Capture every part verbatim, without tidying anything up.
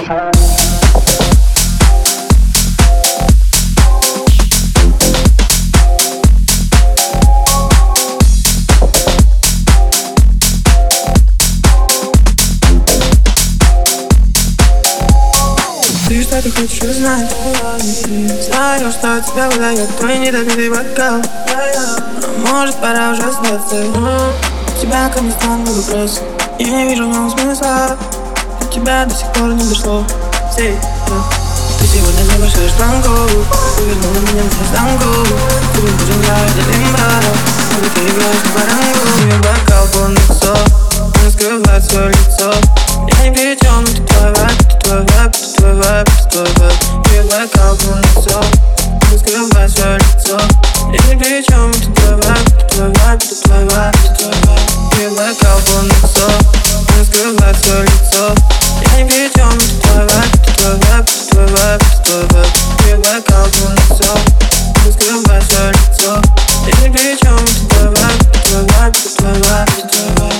Ты что-то хочешь узнать? Знаю, что тебя выдает твой недопитый бокал. Но может пора уже сдаться. У тебя ко мне странный вопрос. Я не вижу в нем смысла. До тебя до сих пор не дошло. Сей, да. Ты сегодня завершаешь планку. Ты вернула меня в наизнанку. Ты нужен для этого лимба. Но ты играешь на барангу. Тебе бокал полный сок. Он скрывает свое лицо. Я ни при чем, это твой вайб, это твой вайб, это твой вайб, это твой вайб. Тебе бокал полный сок. Он скрывает свое лицо. Я ни при чем, это твой вайб, это твой вайб, это твой вайб, это твой вайб. Тебе бокал полный сок. Он скрывает свое лицо. Я ни при чем, это твой вайб, это твой вайб, это твой вайб, это твой вайб. Тебе бокал полный сок. Он скрывает свое лицо. Я ни при чем, это твой вайб, это твой вайб, это твой вайб, это твой вайб.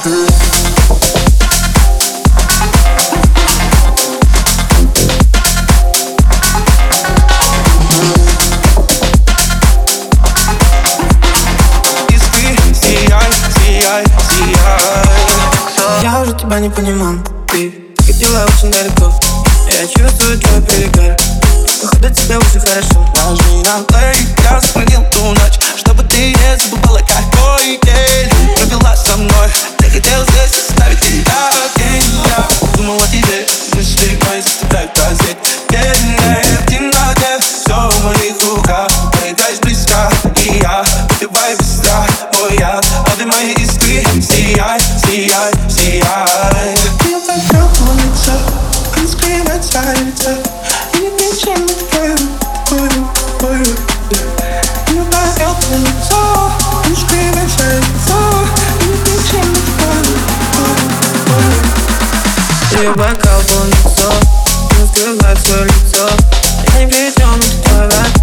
Я уже тебя не понимал. Ты ходила очень далеко. Я чувствую твой перегар. Походу тебе уже хорошо. Нажми на плей, я сохранил ту ночь, чтобы ты не забывала, какой день провела со мной. Ты хотел здесь оставить тебя день. Я думал о тебе, мысли мои заставляют тазеть. Бедная в темноте, все в моих руках. Проиграешь близко, и я выпиваю без страха. Мой яд, а ты мои искры. Сияй, сияй, сияй. Я покрыл лицо, он скрывает свое лицо. И не причем это твой, твой, твой. Я покрыл лицо, он скрывает свое лицо. И не причем это твой, твой, твой. Тебе бокал полный сок. Он скрывает свое лицо. Я ни при чем, это твой вайб.